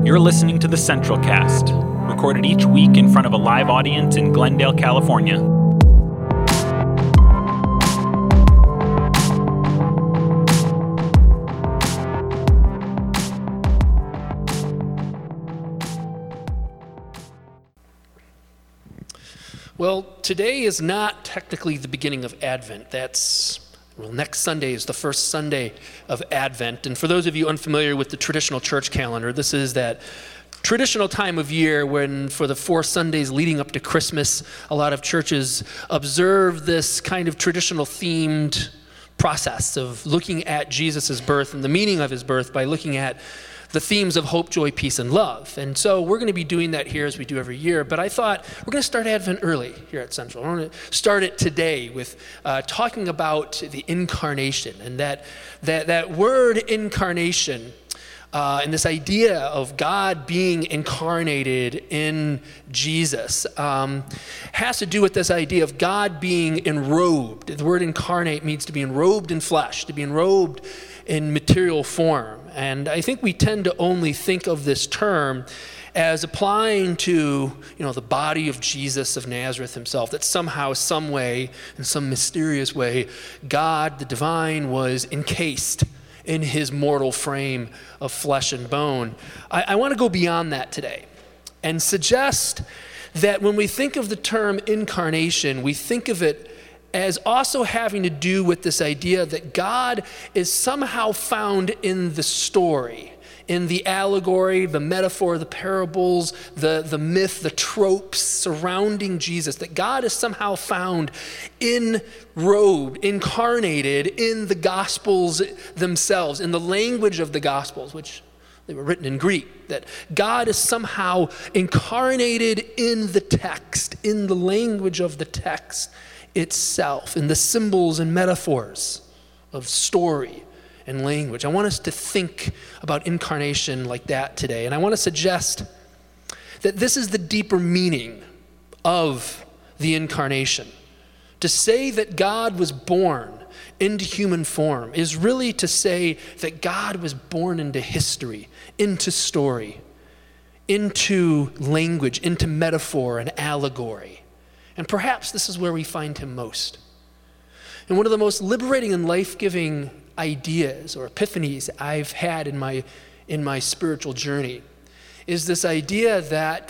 You're listening to the Central Cast, recorded each week in front of a live audience in Glendale, California. Well, today is not technically the beginning of Advent. Next Sunday is the first Sunday of Advent. And for those of you unfamiliar with the traditional church calendar, this is that traditional time of year when for the 4 Sundays leading up to Christmas, a lot of churches observe this kind of traditional themed process of looking at Jesus' birth and the meaning of his birth by looking at the themes of hope, joy, peace, and love. And so we're going to be doing that here as we do every year. But I thought we're going to start Advent early here at Central. We're going to start it today with talking about the incarnation and that word incarnation and this idea of God being incarnated in Jesus has to do with this idea of God being enrobed. The word incarnate means to be enrobed in flesh, to be enrobed in material form. And I think we tend to only think of this term as applying to, the body of Jesus of Nazareth himself, that somehow, some way, in some mysterious way, God, the divine, was encased in his mortal frame of flesh and bone. I want to go beyond that today and suggest that when we think of the term incarnation, we think of it as also having to do with this idea that God is somehow found in the story, in the allegory, the metaphor, the parables, the myth, the tropes surrounding Jesus, that God is somehow found enrobed, incarnated in the Gospels themselves, in the language of the Gospels, which they were written in Greek, that God is somehow incarnated in the text, in the language of the text itself, in the symbols and metaphors of story and language. I want us to think about incarnation like that today. And I want to suggest that this is the deeper meaning of the incarnation. To say that God was born into human form is really to say that God was born into history, into story, into language, into metaphor and allegory. And perhaps this is where we find him most. And one of the most liberating and life-giving ideas or epiphanies I've had in my spiritual journey is this idea that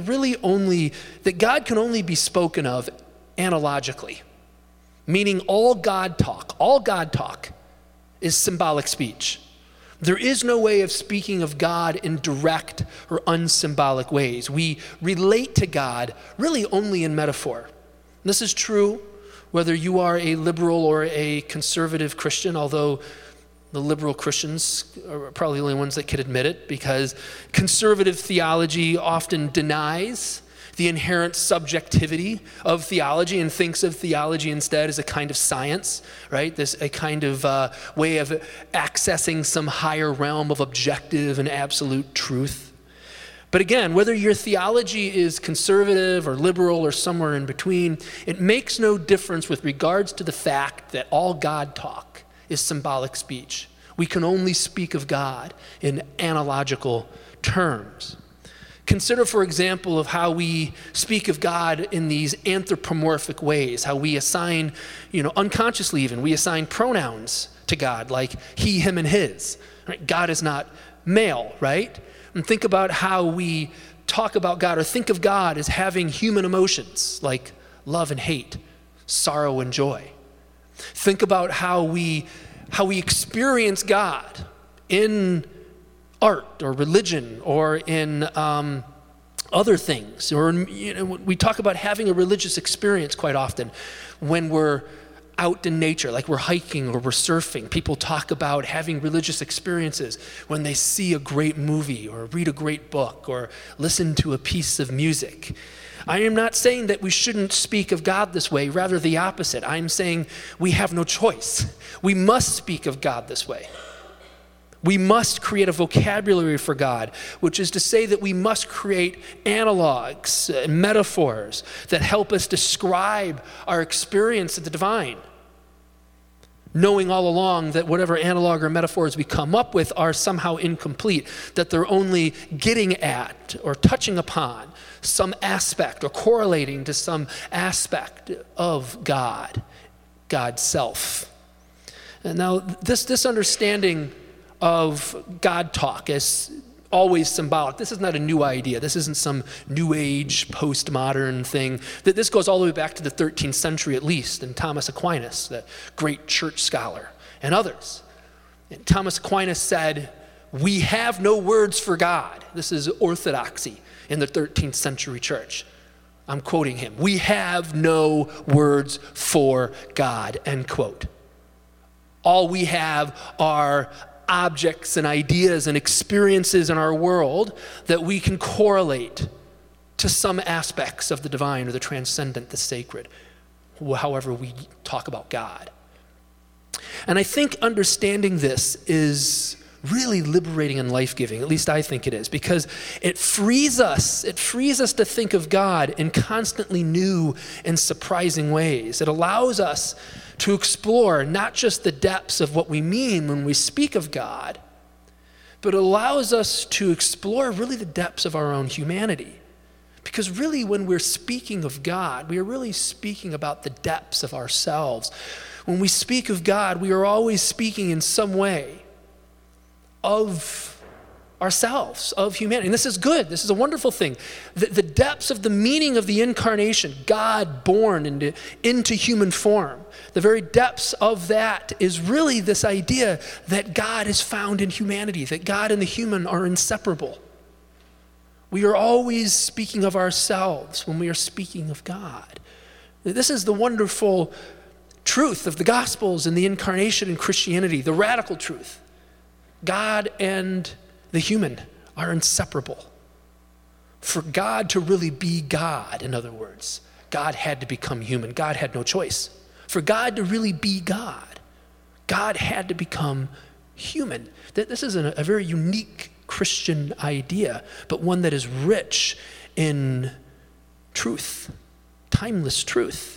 that God can only be spoken of analogically, meaning all God talk is symbolic speech. There is no way of speaking of God in direct or unsymbolic ways. We relate to God really only in metaphor. And this is true whether you are a liberal or a conservative Christian, although the liberal Christians are probably the only ones that could admit it, because conservative theology often denies the inherent subjectivity of theology and thinks of theology instead as a kind of science, right? A kind of way of accessing some higher realm of objective and absolute truth. But again, whether your theology is conservative or liberal or somewhere in between, it makes no difference with regards to the fact that all God talk is symbolic speech. We can only speak of God in analogical terms. Consider, for example, of how we speak of God in these anthropomorphic ways, how we assign, unconsciously even, we assign pronouns to God, like he, him, and his. Right? God is not male, right? And think about how we talk about God or think of God as having human emotions, like love and hate, sorrow and joy. Think about how we experience God in art or religion or in other things. Or we talk about having a religious experience quite often when we're out in nature, like we're hiking or we're surfing. People talk about having religious experiences when they see a great movie or read a great book or listen to a piece of music. I am not saying that we shouldn't speak of God this way, rather the opposite. I'm saying we have no choice. We must speak of God this way. We must create a vocabulary for God, which is to say that we must create analogs, metaphors that help us describe our experience of the divine. knowing all along that whatever analog or metaphors we come up with are somehow incomplete, that they're only getting at or touching upon some aspect or correlating to some aspect of God, God's self. And now this understanding of God talk as always symbolic. This is not a new idea. This isn't some new age, postmodern thing. This goes all the way back to the 13th century at least, and Thomas Aquinas, the great church scholar, and others. And Thomas Aquinas said, "We have no words for God." This is orthodoxy in the 13th century church. I'm quoting him. "We have no words for God," end quote. All we have are objects and ideas and experiences in our world that we can correlate to some aspects of the divine or the transcendent, the sacred, however we talk about God. And I think understanding this is really liberating and life-giving. At least I think it is, because it frees us to think of God in constantly new and surprising ways. It allows us to explore not just the depths of what we mean when we speak of God, but it allows us to explore really the depths of our own humanity. Because really when we're speaking of God, we are really speaking about the depths of ourselves. When we speak of God, we are always speaking in some way of ourselves, of humanity. And this is good. This is a wonderful thing. The depths of the meaning of the incarnation, God born into human form, the very depths of that is really this idea that God is found in humanity, that God and the human are inseparable. We are always speaking of ourselves when we are speaking of God. This is the wonderful truth of the Gospels and the incarnation in Christianity, the radical truth. God and the human are inseparable. For God to really be God, in other words, God had to become human. God had no choice. For God to really be God, God had to become human. This is a very unique Christian idea, but one that is rich in truth, timeless truth.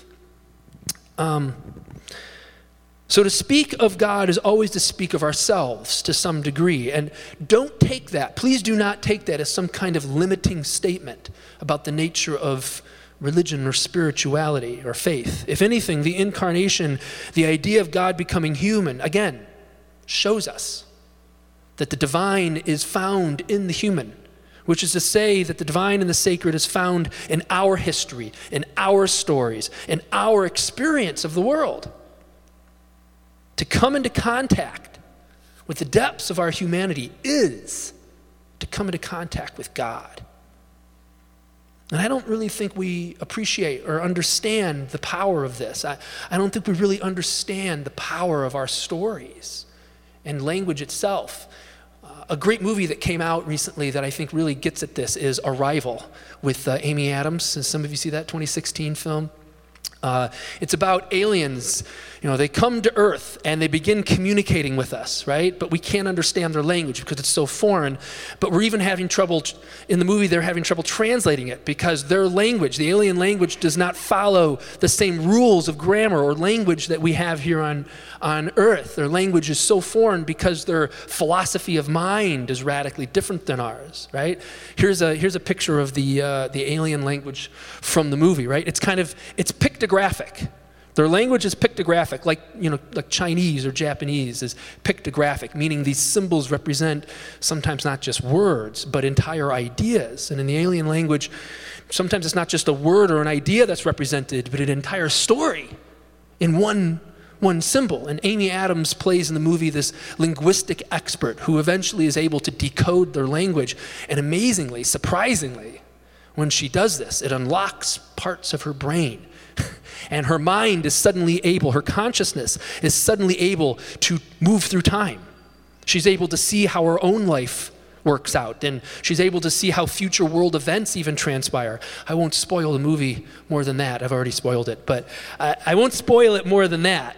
So to speak of God is always to speak of ourselves to some degree. And don't take that, please do not take that as some kind of limiting statement about the nature of religion or spirituality or faith. If anything, the incarnation, the idea of God becoming human, again, shows us that the divine is found in the human, which is to say that the divine and the sacred is found in our history, in our stories, in our experience of the world. To come into contact with the depths of our humanity is to come into contact with God. And I don't really think we appreciate or understand the power of this. I don't think we really understand the power of our stories and language itself. A great movie that came out recently that I think really gets at this is Arrival with Amy Adams. Does some of you see that 2016 film? It's about aliens. You know, they come to Earth and they begin communicating with us, right? But we can't understand their language because it's so foreign. But we're even having trouble, in the movie, they're having trouble translating it because their language, the alien language, does not follow the same rules of grammar or language that we have here on Earth. Their language is so foreign because their philosophy of mind is radically different than ours, right? Here's a picture of the alien language from the movie, right? It's pictographic. Their language is pictographic, like Chinese or Japanese is pictographic, meaning these symbols represent sometimes not just words, but entire ideas. And in the alien language, sometimes it's not just a word or an idea that's represented, but an entire story in one symbol. And Amy Adams plays in the movie this linguistic expert who eventually is able to decode their language. And amazingly, surprisingly, when she does this, it unlocks parts of her brain. And her mind is suddenly able, her consciousness is suddenly able to move through time. She's able to see how her own life works out, and she's able to see how future world events even transpire. I won't spoil the movie more than that. I've already spoiled it, but I won't spoil it more than that.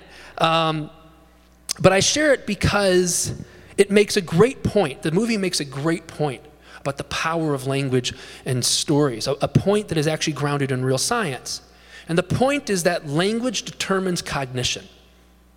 But I share it because it makes a great point. The movie makes a great point about the power of language and stories, a point that is actually grounded in real science. And the point is that language determines cognition.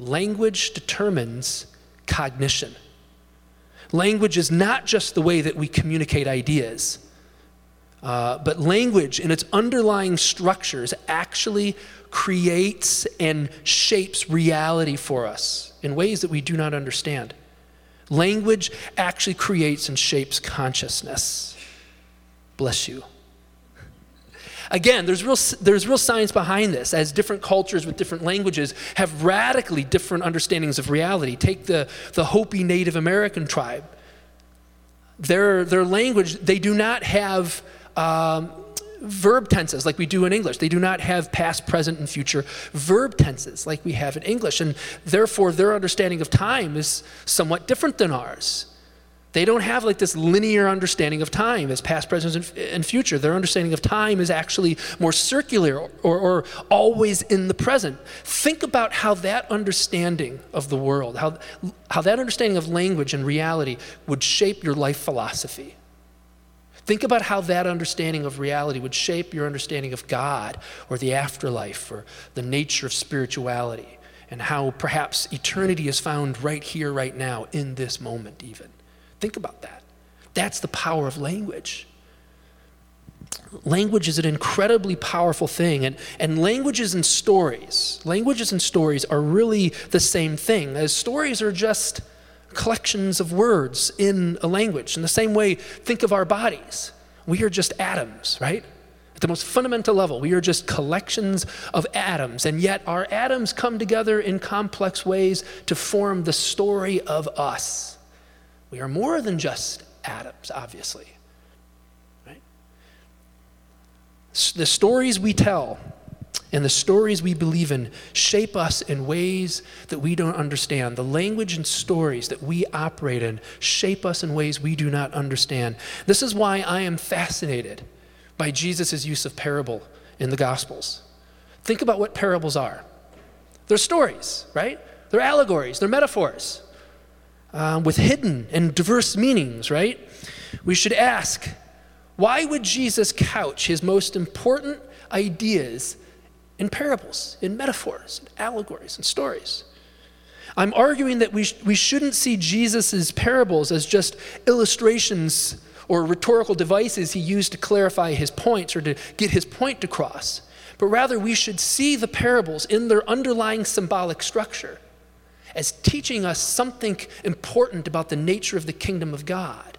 language determines cognition. Language is not just the way that we communicate ideas, but language in its underlying structures actually creates and shapes reality for us in ways that we do not understand. Language actually creates and shapes consciousness. Bless you. Again, there's real science behind this, as different cultures with different languages have radically different understandings of reality. Take the Hopi Native American tribe. Their language, they do not have verb tenses like we do in English. They do not have past, present, and future verb tenses like we have in English. And therefore, their understanding of time is somewhat different than ours. They don't have like this linear understanding of time as past, present, and future. Their understanding of time is actually more circular or always in the present. Think about how that understanding of the world, how that understanding of language and reality would shape your life philosophy. Think about how that understanding of reality would shape your understanding of God or the afterlife or the nature of spirituality, and how perhaps eternity is found right here, right now, in this moment even. Think about that. That's the power of language. Language is an incredibly powerful thing, and languages and stories are really the same thing, as stories are just collections of words in a language. In the same way, think of our bodies. We are just atoms, right? At the most fundamental level, we are just collections of atoms, and yet our atoms come together in complex ways to form the story of us. We are more than just atoms, obviously, right? The stories we tell and the stories we believe in shape us in ways that we don't understand. The language and stories that we operate in shape us in ways we do not understand. This is why I am fascinated by Jesus' use of parable in the Gospels. Think about what parables are. They're stories, right? They're allegories, they're metaphors with hidden and diverse meanings, right? We should ask, why would Jesus couch his most important ideas in parables, in metaphors, in allegories, and stories? I'm arguing that we shouldn't see Jesus' parables as just illustrations or rhetorical devices he used to clarify his points or to get his point across, but rather we should see the parables in their underlying symbolic structure as teaching us something important about the nature of the kingdom of God.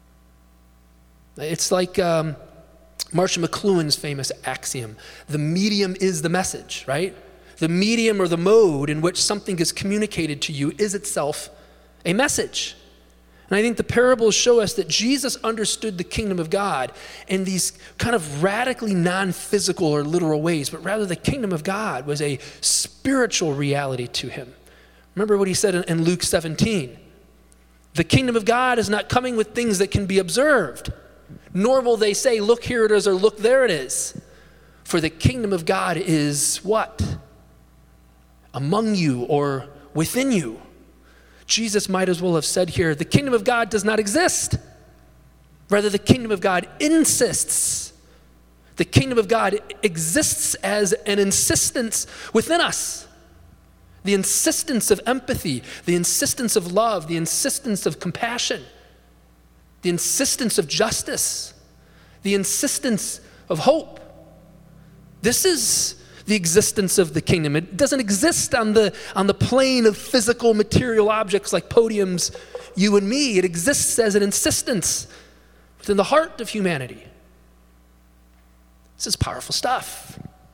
It's like Marshall McLuhan's famous axiom, the medium is the message, right? The medium or the mode in which something is communicated to you is itself a message. And I think the parables show us that Jesus understood the kingdom of God in these kind of radically non-physical or literal ways, but rather the kingdom of God was a spiritual reality to him. Remember what he said in Luke 17. The kingdom of God is not coming with things that can be observed, nor will they say, look, here it is, or look, there it is. For the kingdom of God is what? Among you or within you. Jesus might as well have said here, the kingdom of God does not exist. Rather, the kingdom of God insists. The kingdom of God exists as an insistence within us. The insistence of empathy, the insistence of love, the insistence of compassion, the insistence of justice, the insistence of hope. This is the existence of the kingdom. It doesn't exist on the plane of physical material objects like podiums, you and me. It exists as an insistence within the heart of humanity. This is powerful stuff.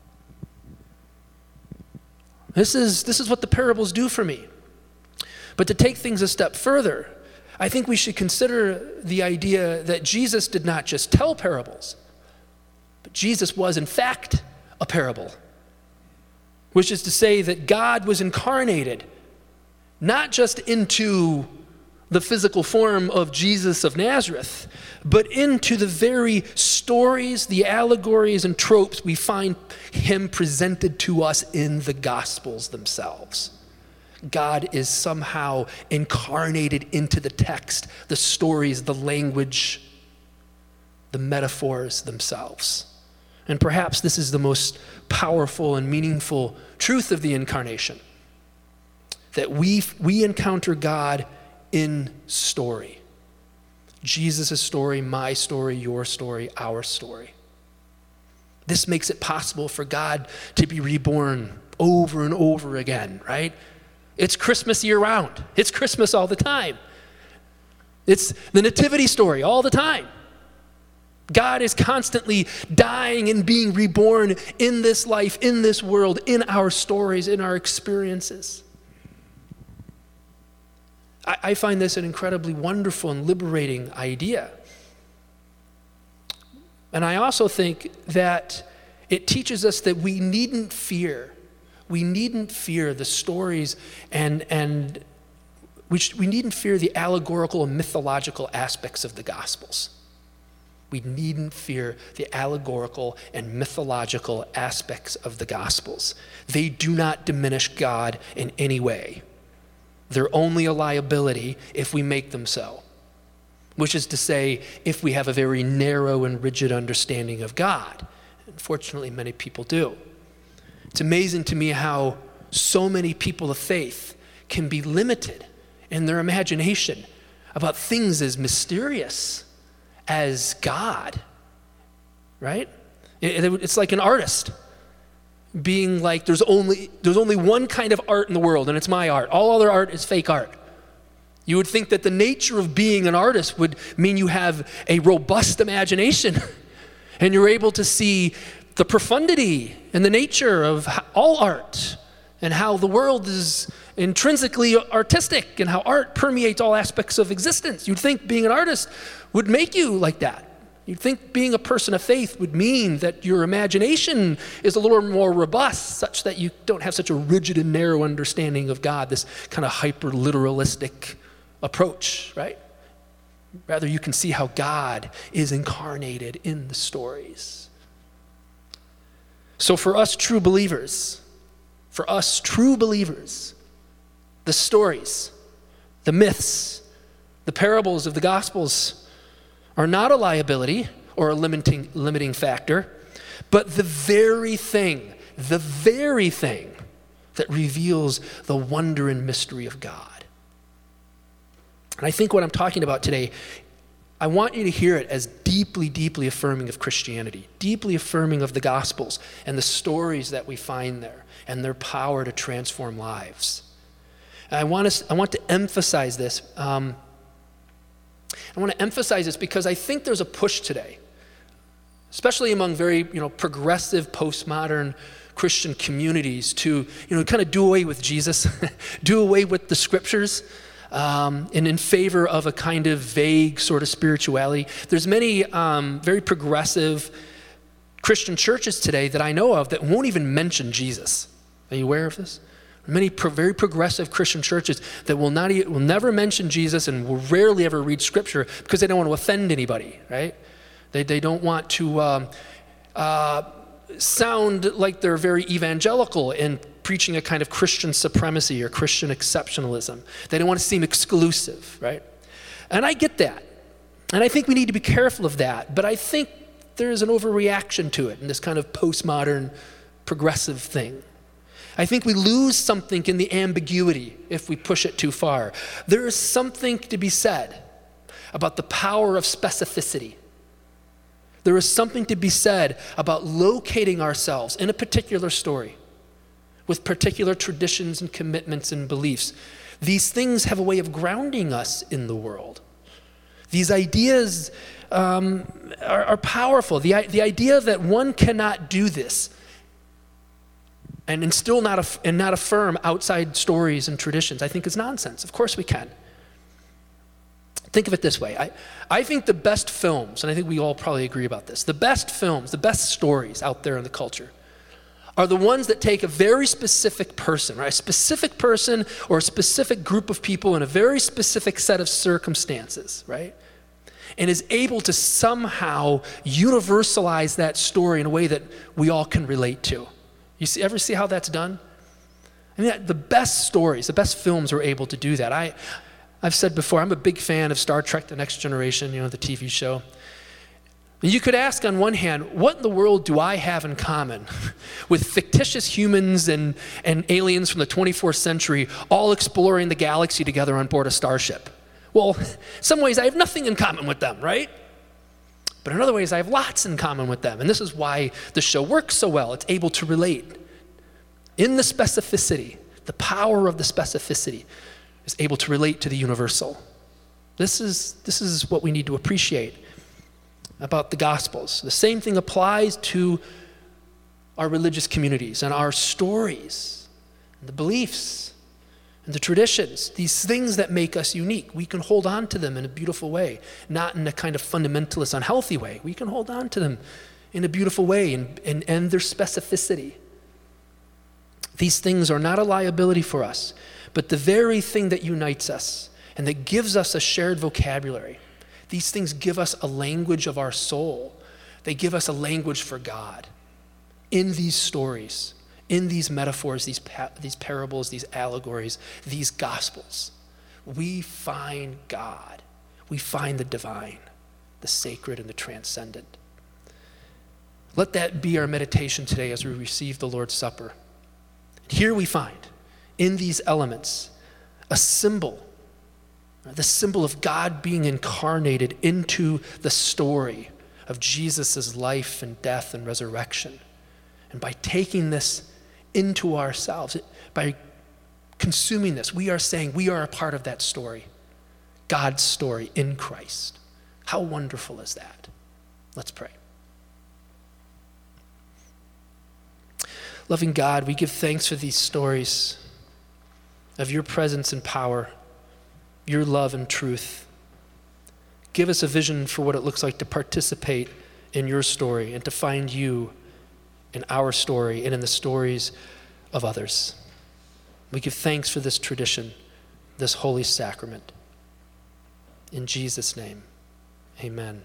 This is what the parables do for me. But to take things a step further, I think we should consider the idea that Jesus did not just tell parables, but Jesus was in fact a parable, which is to say that God was incarnated not just into the physical form of Jesus of Nazareth, but into the very stories, the allegories, and tropes we find him presented to us in the Gospels themselves. God is somehow incarnated into the text, the stories, the language, the metaphors themselves. And perhaps this is the most powerful and meaningful truth of the incarnation. that we encounter God in story. Jesus' story, my story, your story, our story. This makes it possible for God to be reborn over and over again, right? It's Christmas year-round. It's Christmas all the time. It's the nativity story all the time. God is constantly dying and being reborn in this life, in this world, in our stories, in our experiences. I find this an incredibly wonderful and liberating idea. And I also think that it teaches us that we needn't fear the stories and we needn't fear the allegorical and mythological aspects of the Gospels. We needn't fear the allegorical and mythological aspects of the Gospels. They do not diminish God in any way. They're only a liability if we make them so, which is to say, if we have a very narrow and rigid understanding of God. Unfortunately, many people do. It's amazing to me how so many people of faith can be limited in their imagination about things as mysterious as God, right? It's like an artist being like, there's only one kind of art in the world, and it's my art. All other art is fake art. You would think that the nature of being an artist would mean you have a robust imagination and you're able to see the profundity and the nature of all art and how the world is intrinsically artistic and how art permeates all aspects of existence. You'd think being an artist would make you like that. You'd think being a person of faith would mean that your imagination is a little more robust, such that you don't have such a rigid and narrow understanding of God, this kind of hyper-literalistic approach, right? Rather, you can see how God is incarnated in the stories. So for us true believers, the stories, the myths, the parables of the Gospels are not a liability or a limiting factor, but the very thing that reveals the wonder and mystery of God. And I think what I'm talking about today, I want you to hear it as deeply, deeply affirming of Christianity, deeply affirming of the Gospels and the stories that we find there and their power to transform lives. And I want to emphasize this. I want to emphasize this because I think there's a push today, especially among very progressive, postmodern Christian communities to kind of do away with Jesus, do away with the scriptures, and in favor of a kind of vague sort of spirituality. There's many very progressive Christian churches today that I know of that won't even mention Jesus. Are you aware of this? Many very progressive Christian churches that will never mention Jesus and will rarely ever read scripture because they don't want to offend anybody, right? They don't want to sound like they're very evangelical in preaching a kind of Christian supremacy or Christian exceptionalism. They don't want to seem exclusive, right? And I get that. And I think we need to be careful of that. But I think there's an overreaction to it in this kind of postmodern progressive thing. I think we lose something in the ambiguity if we push it too far. There is something to be said about the power of specificity. There is something to be said about locating ourselves in a particular story with particular traditions and commitments and beliefs. These things have a way of grounding us in the world. These ideas are powerful. The idea that one cannot do this and still not affirm outside stories and traditions, I think is nonsense. Of course we can. Think of it this way. I think the best films, and I think we all probably agree about this, the best films, the best stories out there in the culture are the ones that take a very specific person, right? A specific person or a specific group of people in a very specific set of circumstances, right? And is able to somehow universalize that story in a way that we all can relate to. Ever see how that's done? I mean, the best stories, the best films are able to do that. I've said before, I'm a big fan of Star Trek: The Next Generation, the TV show. And you could ask on one hand, what in the world do I have in common with fictitious humans and aliens from the 24th century all exploring the galaxy together on board a starship? Well, in some ways I have nothing in common with them, right? But in other ways I have lots in common with them. And this is why the show works so well. It's able to relate. In the specificity, the power of the specificity is able to relate to the universal. This is what we need to appreciate about the Gospels. The same thing applies to our religious communities and our stories, and the beliefs, and the traditions, these things that make us unique. We can hold on to them in a beautiful way, not in a kind of fundamentalist, unhealthy way. We can hold on to them in a beautiful way and their specificity. These things are not a liability for us, but the very thing that unites us and that gives us a shared vocabulary. These things give us a language of our soul. They give us a language for God. In these stories, in these metaphors, these parables, these allegories, these gospels, we find God. We find the divine, the sacred, and the transcendent. Let that be our meditation today as we receive the Lord's Supper. Here we find, in these elements, a symbol, the symbol of God being incarnated into the story of Jesus' life and death and resurrection. And by taking this into ourselves, by consuming this, we are saying we are a part of that story, God's story in Christ. How wonderful is that? Let's pray. Loving God, we give thanks for these stories of your presence and power, your love and truth. Give us a vision for what it looks like to participate in your story and to find you in our story and in the stories of others. We give thanks for this tradition, this holy sacrament. In Jesus' name, amen.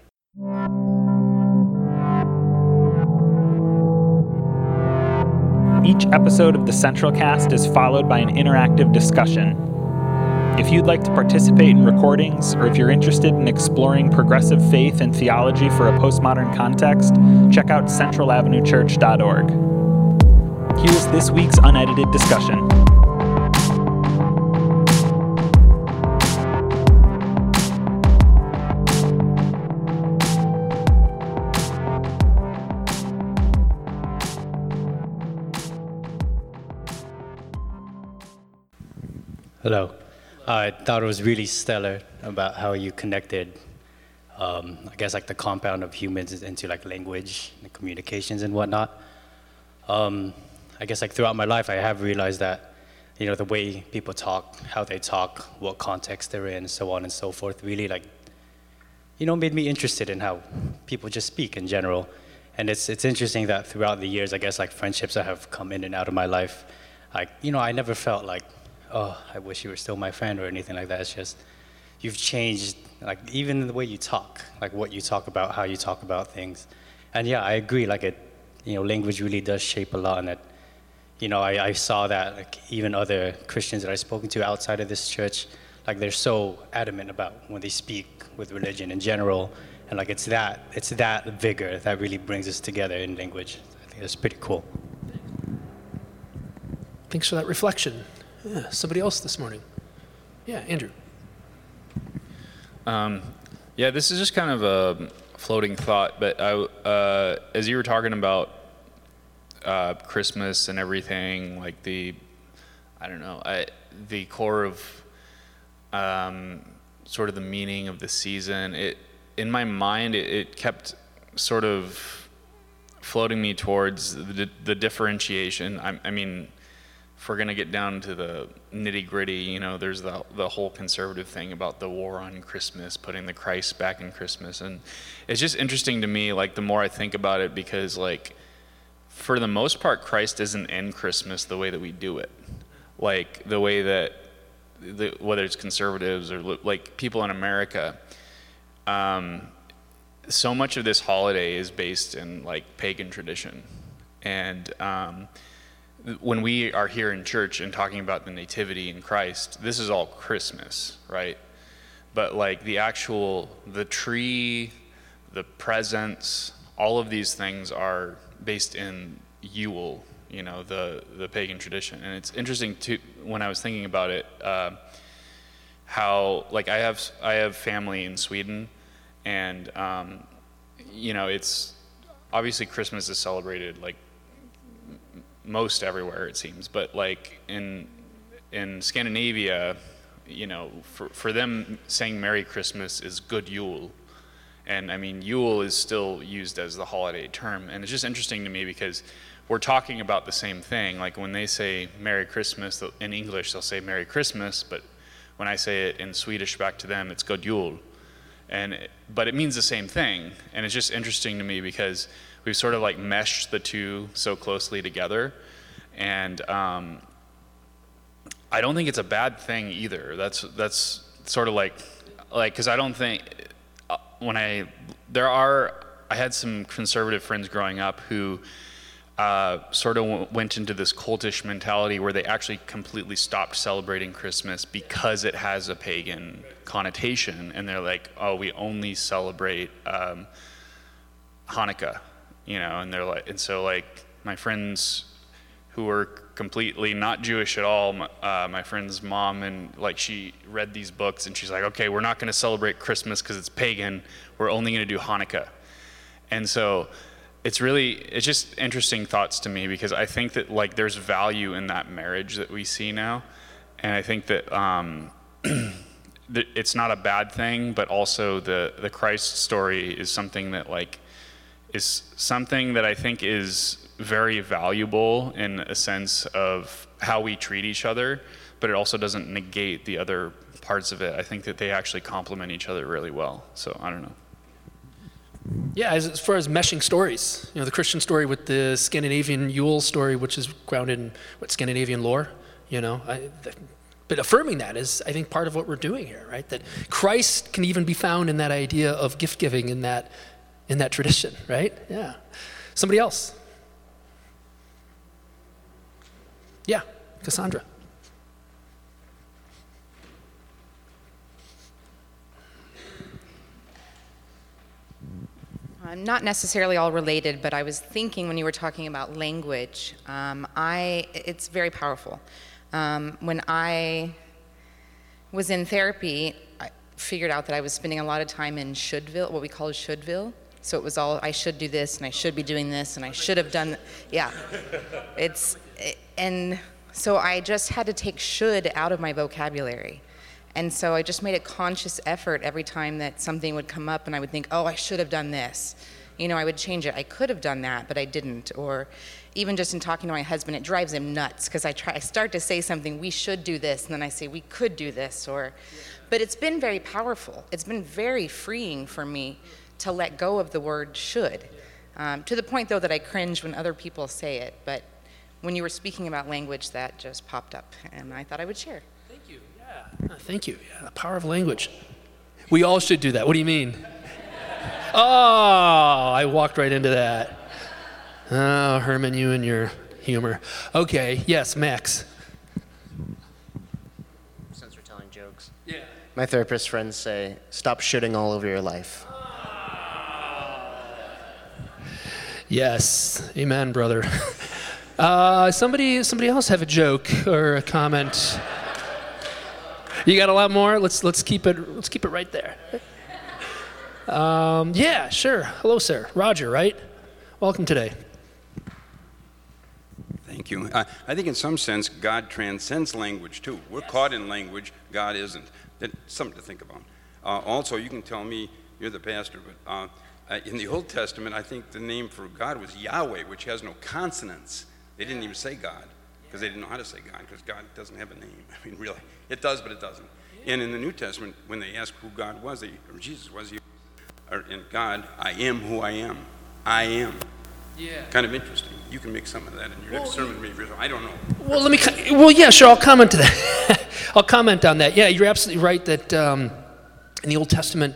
Each episode of the Central Cast is followed by an interactive discussion. If you'd like to participate in recordings, or if you're interested in exploring progressive faith and theology for a postmodern context, check out centralavenuechurch.org. Here's this week's unedited discussion. Hello. I thought it was really stellar about how you connected, I guess, like the compound of humans into like language and communications and whatnot. I guess like throughout my life, I have realized that, you know, the way people talk, how they talk, what context they're in, so on and so forth, really like, you know, made me interested in how people just speak in general. And it's interesting that throughout the years, I guess like friendships that have come in and out of my life, like, you know, I never felt like, oh, I wish you were still my friend or anything like that. It's just, you've changed, like even the way you talk, like what you talk about, how you talk about things. And yeah, I agree, like it, you know, language really does shape a lot. And it, you know, I saw that like even other Christians that I've spoken to outside of this church, like they're so adamant about when they speak with religion in general. And like it's that vigor that really brings us together in language. I think that's pretty cool. Thanks for that reflection. Yeah, somebody else this morning. Yeah, Andrew. Yeah, this is just kind of a floating thought, but as you were talking about Christmas and everything, like the core of sort of the meaning of the season, in my mind, it kept sort of floating me towards the differentiation. I mean, if we're going to get down to the nitty-gritty, you know, there's the whole conservative thing about the war on Christmas, putting the Christ back in Christmas. And it's just interesting to me, like, the more I think about it, because, like, for the most part, Christ isn't in Christmas the way that we do it. Like, the way that, whether it's conservatives or, like, people in America, so much of this holiday is based in, like, pagan tradition. And when we are here in church and talking about the nativity in Christ, this is all Christmas, right? But like the tree, the presents, all of these things are based in Yule, the pagan tradition. And it's interesting too, when I was thinking about it, how like I have family in Sweden, and it's obviously Christmas is celebrated like most everywhere it seems, but like in Scandinavia, for them saying Merry Christmas is Good Yule. And I mean, Yule is still used as the holiday term. And it's just interesting to me because we're talking about the same thing. Like when they say Merry Christmas in English, they'll say Merry Christmas, but when I say it in Swedish back to them, it's God Jul. But it means the same thing. And it's just interesting to me because we've sort of like meshed the two so closely together. And I don't think it's a bad thing either. That's sort of like, because I don't think, I had some conservative friends growing up who sort of went into this cultish mentality where they actually completely stopped celebrating Christmas because it has a pagan connotation, and they're like, oh, we only celebrate Hanukkah, and they're like, and so like my friends who were completely not Jewish at all, my friend's mom, and like she read these books and she's like, okay, we're not going to celebrate Christmas because it's pagan, we're only going to do Hanukkah. And so it's just interesting thoughts to me because I think that like there's value in that marriage that we see now, and I think that it's not a bad thing, but also the Christ story is something that like is something that I think is very valuable in a sense of how we treat each other, but it also doesn't negate the other parts of it. I think that they actually complement each other really well. So I don't know. Yeah, as far as meshing stories, the Christian story with the Scandinavian Yule story, which is grounded in Scandinavian lore, but affirming that is, I think, part of what we're doing here, right? That Christ can even be found in that idea of gift giving in that tradition, right? Yeah. Somebody else? Yeah, Cassandra. Not necessarily all related, but I was thinking when you were talking about language, it's very powerful. When I was in therapy, I figured out that I was spending a lot of time in shouldville, what we call shouldville. So it was all, I should do this, and I should be doing this, and I should have done, yeah. And so I just had to take should out of my vocabulary. And so I just made a conscious effort every time that something would come up and I would think, oh, I should have done this. I would change it. I could have done that, but I didn't. Or even just in talking to my husband, it drives him nuts because I start to say something, we should do this, and then I say, we could do this. But it's been very powerful. It's been very freeing for me to let go of the word should. To the point, though, that I cringe when other people say it. But when you were speaking about language, that just popped up, and I thought I would share. Thank you. Yeah. Thank you. Yeah, the power of language. We all should do that. What do you mean? Oh, I walked right into that. Oh, Herman, you and your humor. Okay, yes, Max. Since we're telling jokes. Yeah. My therapist friends say, stop shitting all over your life. Yes, amen, brother. Somebody else have a joke or a comment? You got a lot more? Let's keep it right there. Yeah, sure. Hello, sir. Roger, right? Welcome today. Thank you. I think in some sense, God transcends language too. We're caught in language, God isn't. That's something to think about. Also, you can tell me, you're the pastor, but in the Old Testament, I think the name for God was Yahweh, which has no consonants. They didn't even say God, because they didn't know how to say God, because God doesn't have a name. I mean, really, it does, but it doesn't. And in the New Testament, when they asked who God was, or Jesus was, in God, I am who I am. I am. Yeah. Kind of interesting. You can make some of that in your next sermon, maybe. I don't know. Well, yeah, sure. I'll comment to that. I'll comment on that. Yeah, you're absolutely right that in the Old Testament,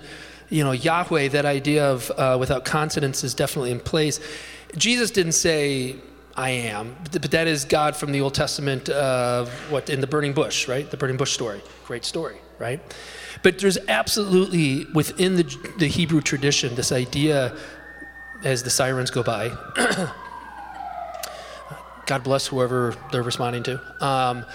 Yahweh, that idea of without consonants is definitely in place. Jesus didn't say, I am. But that is God from the Old Testament, in the burning bush, right? The burning bush story. Great story, right? But there's absolutely, within the Hebrew tradition, this idea, as the sirens go by, God bless whoever they're responding to.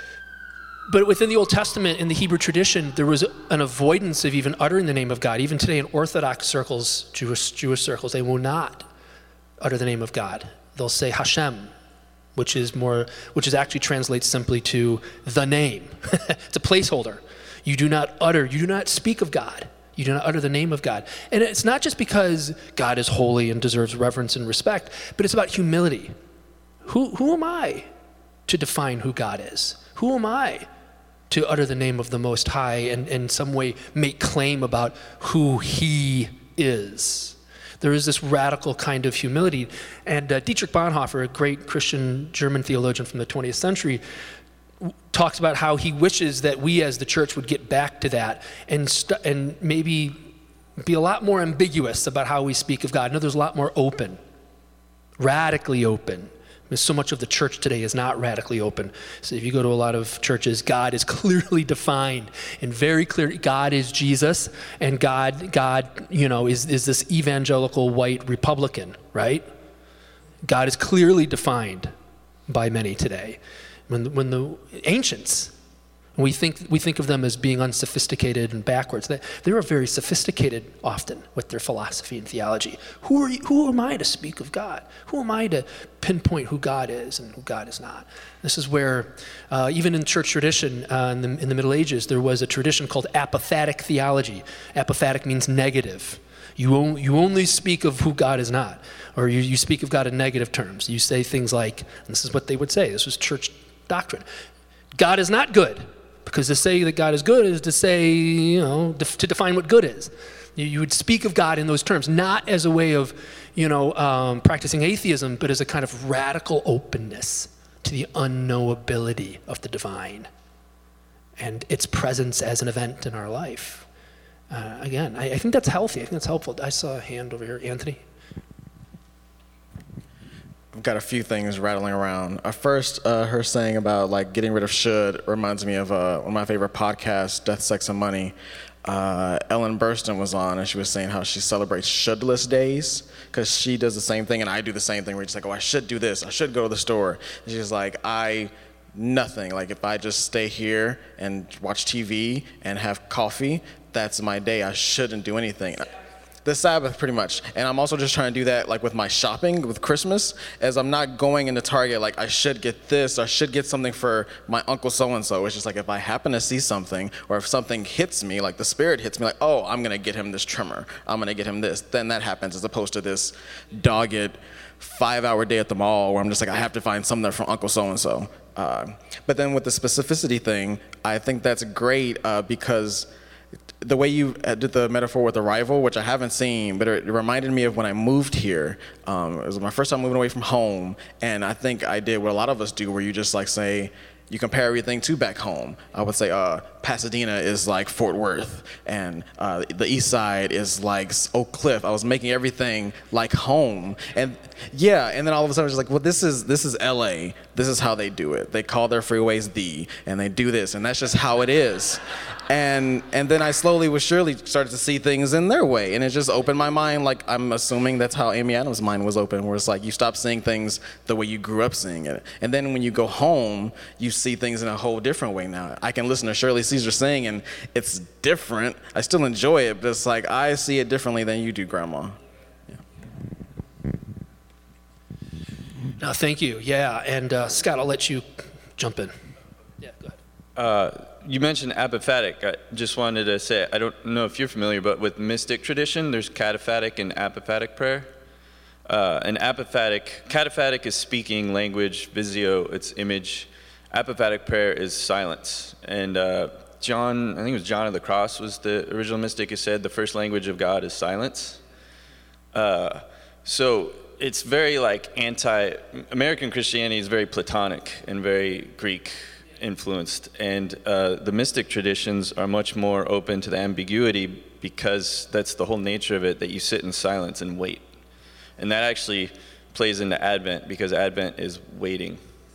But within the Old Testament, in the Hebrew tradition, there was an avoidance of even uttering the name of God. Even today in Orthodox circles, Jewish circles, they will not utter the name of God. They'll say Hashem, which actually translates simply to the name. It's a placeholder. You do not speak of God. You do not utter the name of God. And it's not just because God is holy and deserves reverence and respect, but it's about humility. Who am I to define who God is? Who am I to utter the name of the Most High and in some way make claim about who He is? There is this radical kind of humility. And Dietrich Bonhoeffer, a great Christian German theologian from the 20th century, talks about how he wishes that we as the church would get back to that and maybe be a lot more ambiguous about how we speak of God. In other words, a lot more open, radically open. So much of the church today is not radically open. So if you go to a lot of churches, God is clearly defined and very clear. God is Jesus, and God, is this evangelical white Republican, right? God is clearly defined by many today. When the ancients, we think of them as being unsophisticated and backwards. They were very sophisticated often with their philosophy and theology. Who am I to speak of God? Who am I to pinpoint who God is and who God is not? This is where, even in church tradition in the Middle Ages, there was a tradition called apophatic theology. Apophatic means negative. You only speak of who God is not, or you speak of God in negative terms. You say things like, and this is what they would say, this was church doctrine, God is not good. Because to say that God is good is to say, to define what good is. You would speak of God in those terms, not as a way of, practicing atheism, but as a kind of radical openness to the unknowability of the divine and its presence as an event in our life. Again, I think that's healthy. I think that's helpful. I saw a hand over here. Anthony? I've got a few things rattling around. First, her saying about getting rid of should reminds me of one of my favorite podcasts, Death, Sex, and Money. Ellen Burstyn was on, and she was saying how she celebrates shouldless days because she does the same thing, and I do the same thing. We're just like, I should do this. I should go to the store. And she's like, nothing. If I just stay here and watch TV and have coffee, that's my day. I shouldn't do anything. The Sabbath, pretty much. And I'm also just trying to do that with my shopping with Christmas, as I'm not going into Target I should get this, or I should get something for my uncle so-and-so. It's just if I happen to see something, or if something hits me, the Spirit hits me, I'm going to get him this trimmer, I'm going to get him this, then that happens, as opposed to this dogged 5-hour day at the mall where I'm just I have to find something from uncle so-and-so. But then with the specificity thing, I think that's great because the way you did the metaphor with Arrival, which I haven't seen, but it reminded me of when I moved here. It was my first time moving away from home, and I think I did what a lot of us do, where you just say, you compare everything to back home. I would say Pasadena is like Fort Worth, and the East Side is like Oak Cliff. I was making everything like home, and then all of a sudden I was just well, this is LA. This is how they do it. They call their freeways and they do this, and that's just how it is. And then I slowly but surely started to see things in their way, and it just opened my mind. I'm assuming that's how Amy Adams' mind was open, where it's you stop seeing things the way you grew up seeing it, and then when you go home, you see things in a whole different way now. I can listen to Shirley Caesar sing, and it's different. I still enjoy it, but it's I see it differently than you do, Grandma. Yeah. No, thank you. Yeah, and Scott, I'll let you jump in. Yeah, go ahead. You mentioned apophatic. I just wanted to say, I don't know if you're familiar, but with mystic tradition, there's cataphatic and apophatic prayer. And cataphatic is speaking, language, visio, it's image. Apophatic prayer is silence. And John, I think it was John of the Cross was the original mystic who said the first language of God is silence. So it's very American Christianity is very Platonic and very Greek influenced, and the mystic traditions are much more open to the ambiguity, because that's the whole nature of it, that you sit in silence and wait. And that actually plays into Advent, because Advent is waiting.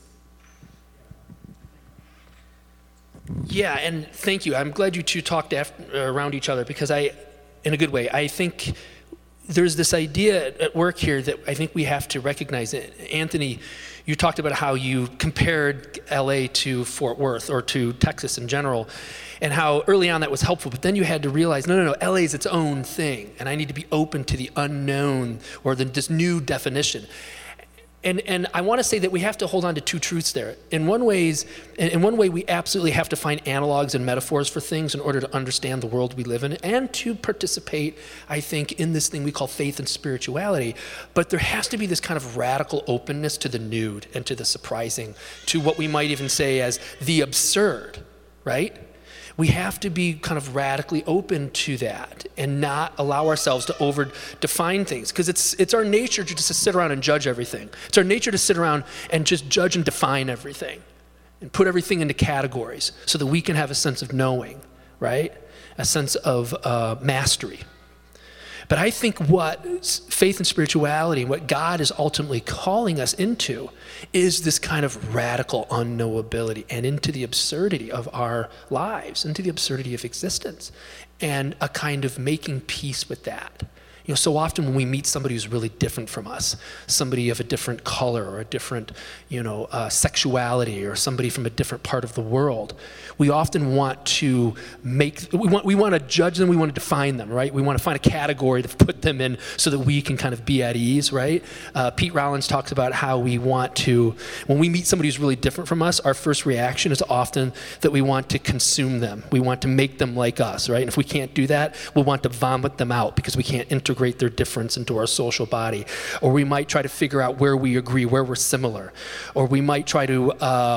Yeah, and thank you. I'm glad you two talked around each other, because in a good way, I think there's this idea at work here that I think we have to recognize. Anthony, you talked about how you compared LA to Fort Worth or to Texas in general, and how early on that was helpful, but then you had to realize, no, LA is its own thing, and I need to be open to the unknown or this new definition. And I want to say that we have to hold on to two truths there. In one way, we absolutely have to find analogs and metaphors for things in order to understand the world we live in and to participate, I think, in this thing we call faith and spirituality. But there has to be this kind of radical openness to the nude and to the surprising, to what we might even say as the absurd, right? We have to be kind of radically open to that and not allow ourselves to over-define things, because it's our nature to just sit around and judge everything. It's our nature to sit around and just judge and define everything and put everything into categories so that we can have a sense of knowing, right? A sense of mastery. But I think what faith and spirituality, what God is ultimately calling us into, is this kind of radical unknowability and into the absurdity of our lives, into the absurdity of existence, and a kind of making peace with that. You know, so often when we meet somebody who's really different from us, somebody of a different color or a different, sexuality, or somebody from a different part of the world, we often want to we want to judge them, we want to define them, right? We want to find a category to put them in so that we can kind of be at ease, right? Pete Rollins talks about how we want to, when we meet somebody who's really different from us, our first reaction is often that we want to consume them. We want to make them like us, right? And if we can't do that, we'll want to vomit them out because we can't integrate their difference into our social body. Or we might try to figure out where we agree, where we're similar. Or we might try to,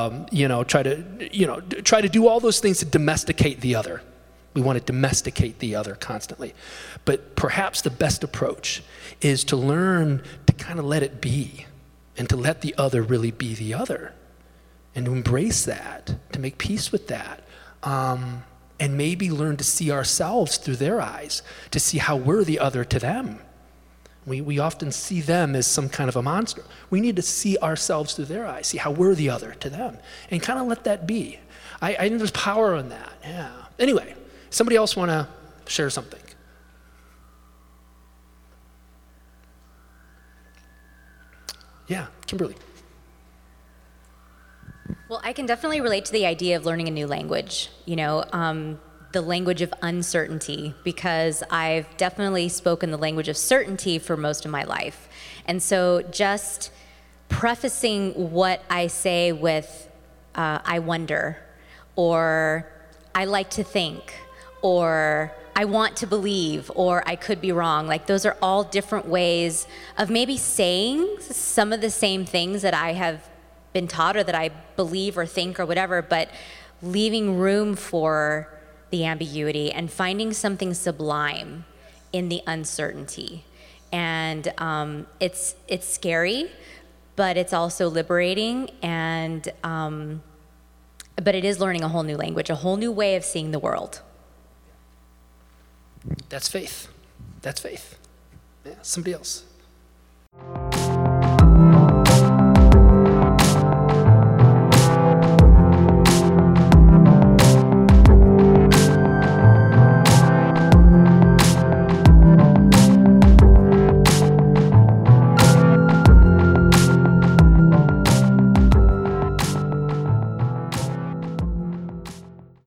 try to do all those things to domesticate the other. We want to domesticate the other constantly. But perhaps the best approach is to learn to kind of let it be, and to let the other really be the other, and to embrace that, to make peace with that. And maybe learn to see ourselves through their eyes, to see how we're the other to them. We often see them as some kind of a monster. We need to see ourselves through their eyes, see how we're the other to them, and kind of let that be. I think there's power in that, yeah. Anyway, somebody else want to share something? Yeah, Kimberly. Well, I can definitely relate to the idea of learning a new language, the language of uncertainty, because I've definitely spoken the language of certainty for most of my life. And so just prefacing what I say with, I wonder, or I like to think, or I want to believe, or I could be wrong. Like, those are all different ways of maybe saying some of the same things that I have been taught or that I believe or think or whatever, but leaving room for the ambiguity and finding something sublime in the uncertainty. And it's scary, but it's also liberating, and but it is learning a whole new language, a whole new way of seeing the world. That's faith. That's faith. Yeah, somebody else.